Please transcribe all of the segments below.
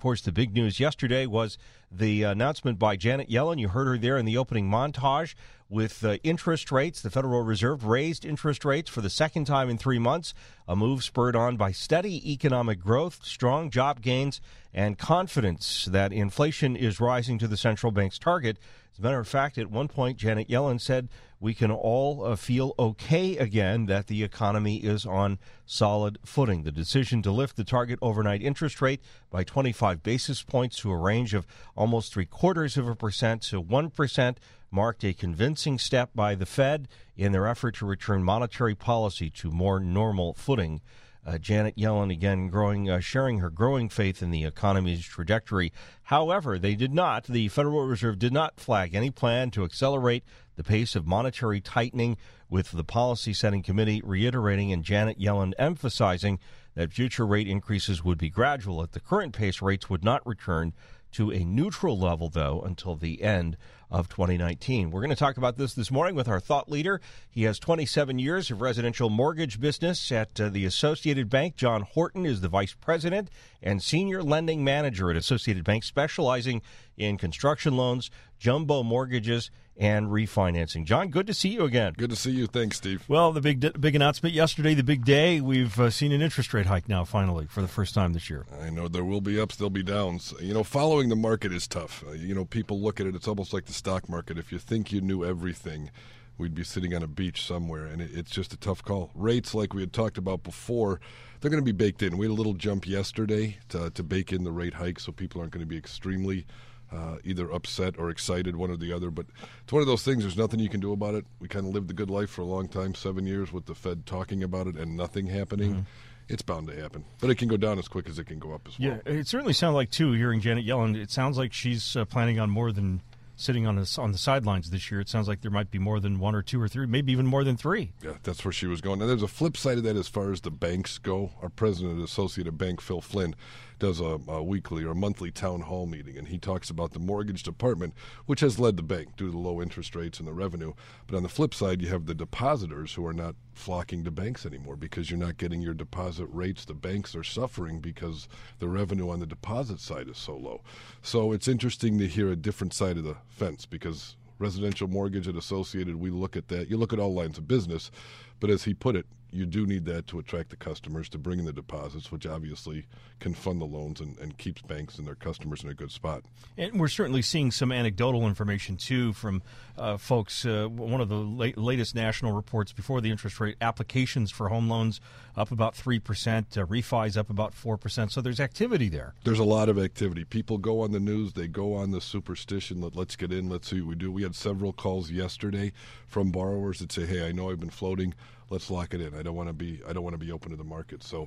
course, the big news yesterday was the announcement by Janet Yellen. You heard her there in the opening montage with interest rates. The Federal Reserve raised interest rates for the second time in 3 months, a move spurred on by steady economic growth, strong job gains, and confidence that inflation is rising to the central bank's target. As a matter of fact, at one point, Janet Yellen said, we can all feel okay again, that the economy is on solid footing. The decision to lift the target overnight interest rate by 25 basis points to a range of almost 0.75% to 1% marked a convincing step by the Fed in their effort to return monetary policy to more normal footing. Janet Yellen, again, sharing her growing faith in the economy's trajectory. However, the Federal Reserve did not flag any plan to accelerate the pace of monetary tightening, with the Policy Setting Committee reiterating and Janet Yellen emphasizing that future rate increases would be gradual. At the current pace, rates would not return to a neutral level, though, until the end of 2019. We're going to talk about this morning with our thought leader. He has 27 years of residential mortgage business at the Associated Bank. John Horton is the vice president and senior lending manager at Associated Bank, specializing in construction loans, jumbo mortgages, and refinancing. John, good to see you again. Good to see you. Thanks, Steve. Well, the big announcement yesterday, the big day. We've seen an interest rate hike now, finally, for the first time this year. I know there will be ups, there'll be downs. Following the market is tough. People look at it, it's almost like the stock market. If you think you knew everything, we'd be sitting on a beach somewhere, and it's just a tough call. Rates, like we had talked about before, they're going to be baked in. We had a little jump yesterday to bake in the rate hike, so people aren't going to be extremely either upset or excited, one or the other. But it's one of those things, there's nothing you can do about it. We kind of lived the good life for a long time, 7 years with the Fed talking about it and nothing happening. Mm-hmm. It's bound to happen. But it can go down as quick as it can go up as well. Yeah, it certainly sounds like, too, hearing Janet Yellen, it sounds like she's planning on more than sitting on the sidelines this year. It sounds like there might be more than one or two or three, maybe even more than three. Yeah, that's where she was going. Now, there's a flip side of that as far as the banks go. Our president of Associated Bank, Phil Flynn, does a weekly or monthly town hall meeting, and he talks about the mortgage department, which has led the bank due to the low interest rates and the revenue. But on the flip side, you have the depositors who are not flocking to banks anymore because you're not getting your deposit rates. The banks are suffering because the revenue on the deposit side is so low. So it's interesting to hear a different side of the fence, because residential mortgage at Associated, we look at that. You look at all lines of business, but as he put it, you do need that to attract the customers, to bring in the deposits, which obviously can fund the loans and keeps banks and their customers in a good spot. And we're certainly seeing some anecdotal information, too, from folks. One of the latest national reports before the interest rate, applications for home loans up about 3%, refis up about 4%. So there's activity there. There's a lot of activity. People go on the news. They go on the superstition. Let's get in. Let's see what we do. We had several calls yesterday from borrowers that say, hey, I know I've been floating. Let's lock it in. I don't want to be open to the market. So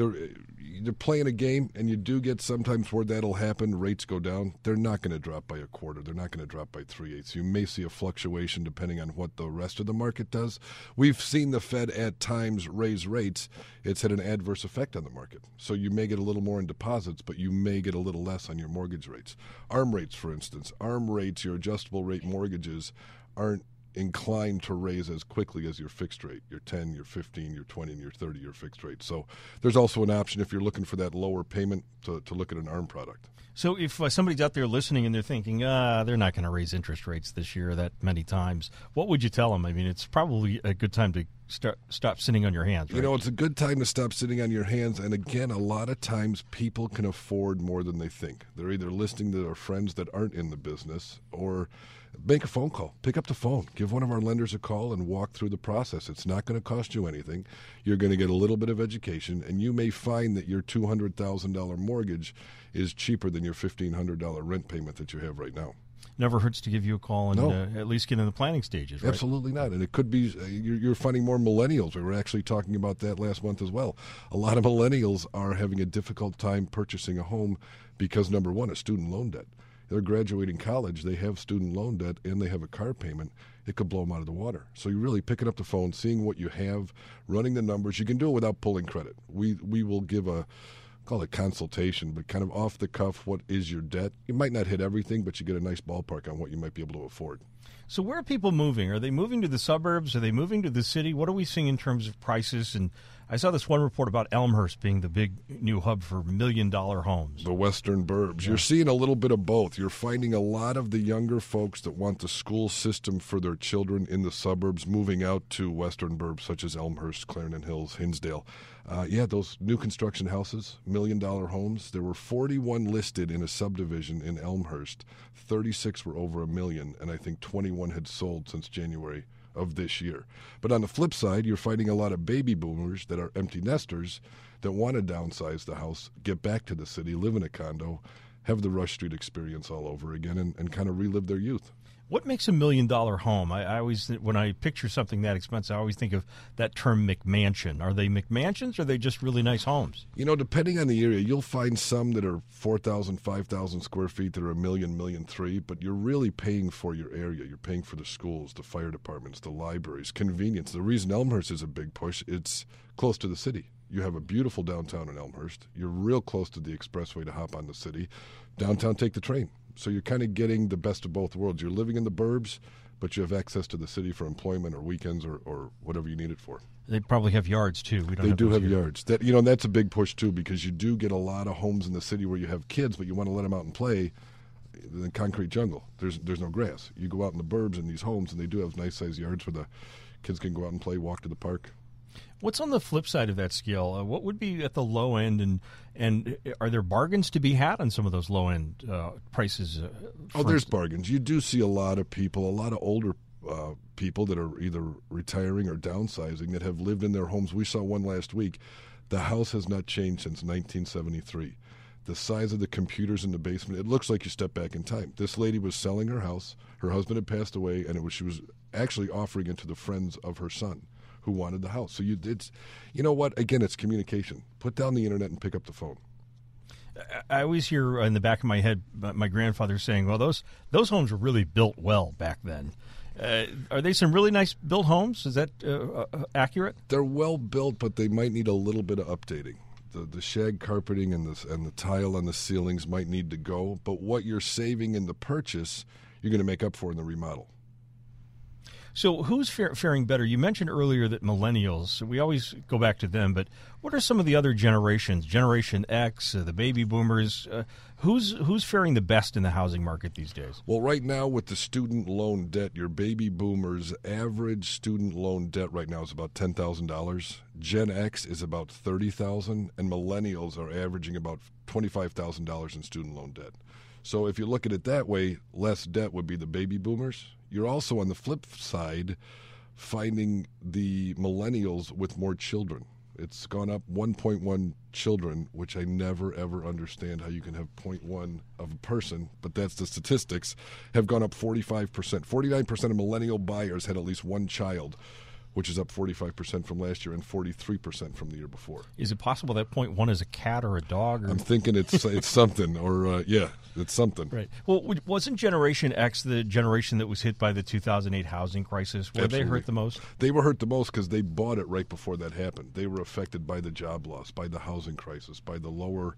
they're playing a game, and you do get sometimes where that'll happen. Rates go down. They're not going to drop by a quarter. They're not going to drop by 3/8. You may see a fluctuation depending on what the rest of the market does. We've seen the Fed at times raise rates. It's had an adverse effect on the market. So you may get a little more in deposits, but you may get a little less on your mortgage rates. ARM rates, for instance. ARM rates, your adjustable rate mortgages, aren't inclined to raise as quickly as your fixed rate, your 10, your 15, your 20, and your 30-year fixed rate. So there's also an option if you're looking for that lower payment to look at an ARM product. So if somebody's out there listening and they're thinking, they're not going to raise interest rates this year that many times, what would you tell them? I mean, it's probably a good time to stop sitting on your hands, right? It's a good time to stop sitting on your hands. And again, a lot of times people can afford more than they think. They're either listening to their friends that aren't in the business, or make a phone call. Pick up the phone. Give one of our lenders a call and walk through the process. It's not going to cost you anything. You're going to get a little bit of education, and you may find that your $200,000 mortgage is cheaper than your $1,500 rent payment that you have right now. Never hurts to give you a call and at least get in the planning stages, right? Absolutely not. And it could be you're finding more millennials. We were actually talking about that last month as well. A lot of millennials are having a difficult time purchasing a home because, number one, of student loan debt. They're graduating college, they have student loan debt, and they have a car payment. It could blow them out of the water. So you're really picking up the phone, seeing what you have, running the numbers. You can do it without pulling credit. We will give call it consultation, but kind of off the cuff, what is your debt? You might not hit everything, but you get a nice ballpark on what you might be able to afford. So where are people moving? Are they moving to the suburbs? Are they moving to the city? What are we seeing in terms of prices and I saw this one report about Elmhurst being the big new hub for $1 million homes. The Western Burbs. Yeah. You're seeing a little bit of both. You're finding a lot of the younger folks that want the school system for their children in the suburbs moving out to Western Burbs, such as Elmhurst, Clarendon Hills, Hinsdale. Those new construction houses, $1 million homes. There were 41 listed in a subdivision in Elmhurst. 36 were over $1 million, and I think 21 had sold since January of this year. But on the flip side, you're finding a lot of baby boomers that are empty nesters that want to downsize the house, get back to the city, live in a condo, have the Rush Street experience all over again, and kind of relive their youth. What makes $1 million home? I always, when I picture something that expensive, I always think of that term McMansion. Are they McMansions, or are they just really nice homes? You know, depending on the area, you'll find some that are 4,000, 5,000 square feet that are $1 million, $1.3 million, but you're really paying for your area. You're paying for the schools, the fire departments, the libraries, convenience. The reason Elmhurst is a big push, it's close to the city. You have a beautiful downtown in Elmhurst. You're real close to the expressway to hop on the city. Downtown, take the train. So you're kind of getting the best of both worlds. You're living in the burbs, but you have access to the city for employment or weekends or whatever you need it for. They probably have yards, too. They do have yards. That's a big push, too, because you do get a lot of homes in the city where you have kids, but you want to let them out and play in the concrete jungle. There's no grass. You go out in the burbs in these homes, and they do have nice-sized yards where the kids can go out and play, walk to the park. What's on the flip side of that scale? What would be at the low end, and are there bargains to be had on some of those low-end prices? There's bargains. You do see a lot of people, a lot of older people that are either retiring or downsizing that have lived in their homes. We saw one last week. The house has not changed since 1973. The size of the computers in the basement, it looks like you step back in time. This lady was selling her house. Her husband had passed away, and she was actually offering it to the friends of her son who wanted the house. So you know what? Again, it's communication. Put down the internet and pick up the phone. I always hear in the back of my head my grandfather saying, well, those homes were really built well back then. Are they some really nice built homes? Is that accurate? They're well built, but they might need a little bit of updating. The shag carpeting and the tile on the ceilings might need to go, but what you're saving in the purchase, you're going to make up for in the remodel. So who's faring better? You mentioned earlier that millennials, we always go back to them, but what are some of the other generations, Generation X, the baby boomers? Who's faring the best in the housing market these days? Well, right now with the student loan debt, your baby boomers' average student loan debt right now is about $10,000. Gen X is about $30,000, and millennials are averaging about $25,000 in student loan debt. So if you look at it that way, less debt would be the baby boomers. You're also, on the flip side, finding the millennials with more children. It's gone up 1.1 children, which I never, ever understand how you can have 0.1 of a person, but that's the statistics, have gone up 45%. 49% of millennial buyers had at least one child, which is up 45% from last year and 43% from the year before. Is it possible that 0.1 is a cat or a dog? I'm thinking it's something, or it's something. Right. Well, wasn't Generation X the generation that was hit by the 2008 housing crisis? Were Absolutely. They hurt the most? They were hurt the most because they bought it right before that happened. They were affected by the job loss, by the housing crisis, by the lower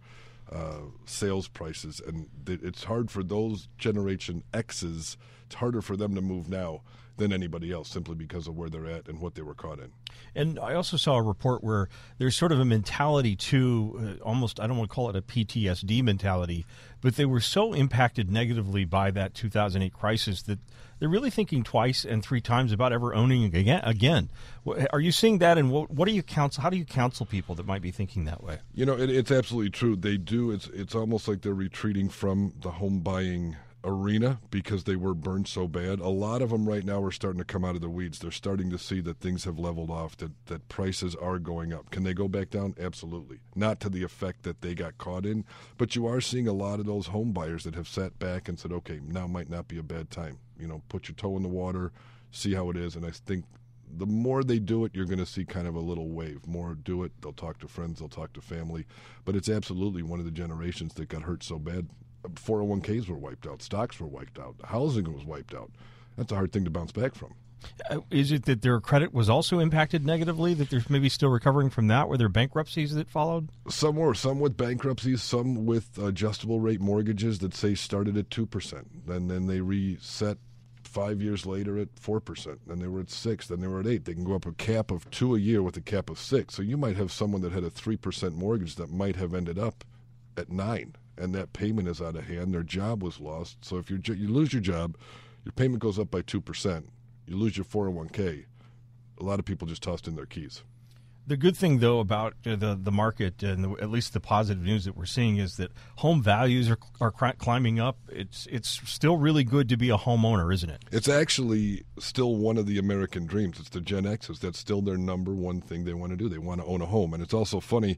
sales prices, and it's hard for those Generation X's. It's harder for them to move now than anybody else, simply because of where they're at and what they were caught in. And I also saw a report where there's sort of a mentality to almost, I don't want to call it a PTSD mentality, but they were so impacted negatively by that 2008 crisis that they're really thinking twice and three times about ever owning again. Are you seeing that, and what do you counsel? How do you counsel people that might be thinking that way? You know, it's absolutely true. They do. It's almost like they're retreating from the home buying arena because they were burned so bad. A lot of them right now are starting to come out of the weeds. They're starting to see that things have leveled off, that prices are going up. Can they go back down? Absolutely. Not to the effect that they got caught in, but you are seeing a lot of those home buyers that have sat back and said, okay, now might not be a bad time. You know, put your toe in the water, see how it is, and I think the more they do it, you're going to see kind of a little wave. More do it, they'll talk to friends, they'll talk to family, but it's absolutely one of the generations that got hurt so bad. 401ks were wiped out. Stocks were wiped out. Housing was wiped out. That's a hard thing to bounce back from. Is it that their credit was also impacted negatively, that they're maybe still recovering from that? Were there bankruptcies that followed? Some were. Some with bankruptcies, some with adjustable rate mortgages that say started at 2%. And then they reset 5 years later at 4%. Then they were at 6%. Then they were at 8%. They can go up a cap of 2 a year with a cap of 6%. So you might have someone that had a 3% mortgage that might have ended up at 9%. And that payment is out of hand. Their job was lost. So if you lose your job, your payment goes up by 2%. You lose your 401k. A lot of people just tossed in their keys. The good thing, though, about the market, and at least the positive news that we're seeing, is that home values are climbing up. It's still really good to be a homeowner, isn't it? It's actually still one of the American dreams. It's the Gen X's. That's still their number one thing they want to do. They want to own a home. And it's also funny,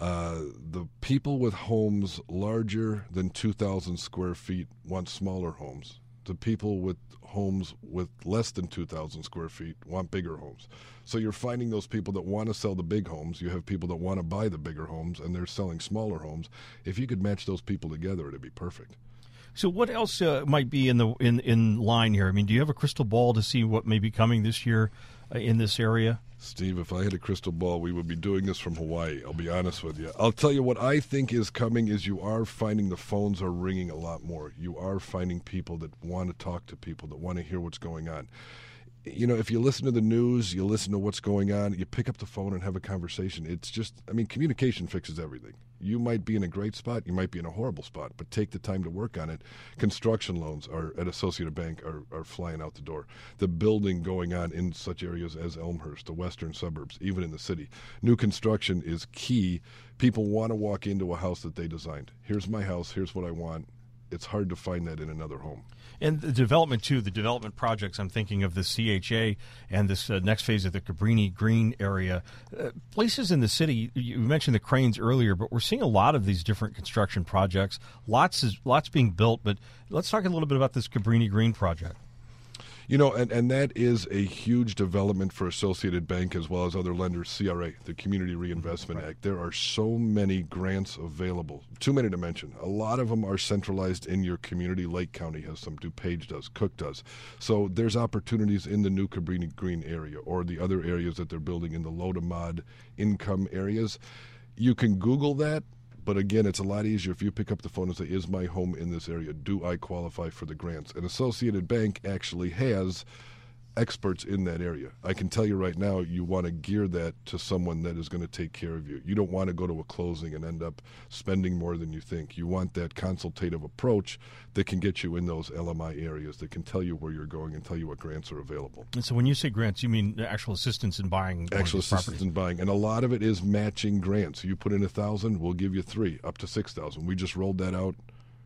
the people with homes larger than 2,000 square feet want smaller homes. The people with homes with less than 2,000 square feet want bigger homes. So you're finding those people that want to sell the big homes. You have people that want to buy the bigger homes, and they're selling smaller homes. If you could match those people together, it'd be perfect. So what else might be in line here? I mean, do you have a crystal ball to see what may be coming this year in this area? Steve, if I had a crystal ball, we would be doing this from Hawaii. I'll be honest with you. I'll tell you what I think is coming is you are finding the phones are ringing a lot more. You are finding people that want to talk to people, that want to hear what's going on. You know, if you listen to the news, you listen to what's going on, you pick up the phone and have a conversation. It's just, I mean, communication fixes everything. You might be in a great spot, you might be in a horrible spot, but take the time to work on it. Construction loans are at Associated Bank are flying out the door. The building going on in such areas as Elmhurst, the western suburbs, even in the city. New construction is key. People want to walk into a house that they designed. Here's my house, here's what I want. It's hard to find that in another home. And the development, too, the development projects, I'm thinking of the CHA and this next phase of the Cabrini Green area. Places in the city, you mentioned the cranes earlier, but we're seeing a lot of these different construction projects. Lots being built, but let's talk a little bit about this Cabrini Green project. You know, and that is a huge development for Associated Bank as well as other lenders, CRA, the Community Reinvestment Act. There are so many grants available, too many to mention. A lot of them are centralized in your community. Lake County has some, DuPage does, Cook does. So there's opportunities in the new Cabrini Green area or the other areas that they're building in the low to mod income areas. You can Google that. But again, it's a lot easier if you pick up the phone and say, is my home in this area? Do I qualify for the grants? And Associated Bank actually has experts in that area. I can tell you right now, you want to gear that to someone that is going to take care of you. You don't want to go to a closing and end up spending more than you think. You want that consultative approach that can get you in those LMI areas, that can tell you where you're going and tell you what grants are available. And so when you say grants, you mean actual assistance in buying actual assistance in buying. And a lot of it is matching grants. You put in 1,000, we'll give you 3, up to 6,000. We just rolled that out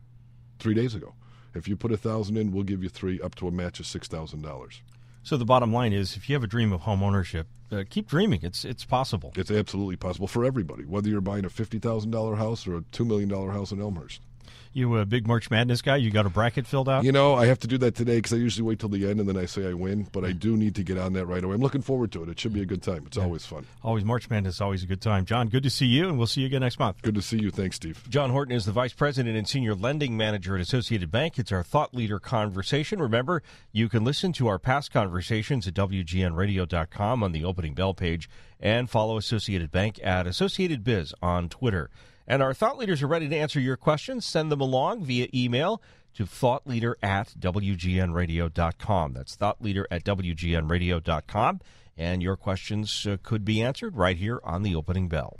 3 days ago. If you put 1,000 in, we'll give you 3, up to a match of $6,000. So the bottom line is, if you have a dream of home ownership, keep dreaming. It's possible. It's absolutely possible for everybody, whether you're buying a $50,000 house or a $2 million house in Elmhurst. You a big March Madness guy? You got a bracket filled out? You know, I have to do that today because I usually wait till the end and then I say I win. But I do need to get on that right away. I'm looking forward to it. It should be a good time. It's always fun. Always March Madness, always a good time. John, good to see you, and we'll see you again next month. Good to see you. Thanks, Steve. John Horton is the Vice President and Senior Lending Manager at Associated Bank. It's our Thought Leader Conversation. Remember, you can listen to our past conversations at WGNradio.com on the opening bell page and follow Associated Bank at Associated Biz on Twitter. And our thought leaders are ready to answer your questions. Send them along via email to thoughtleader@WGNradio.com. That's thoughtleader@WGNradio.com. And your questions could be answered right here on the opening bell.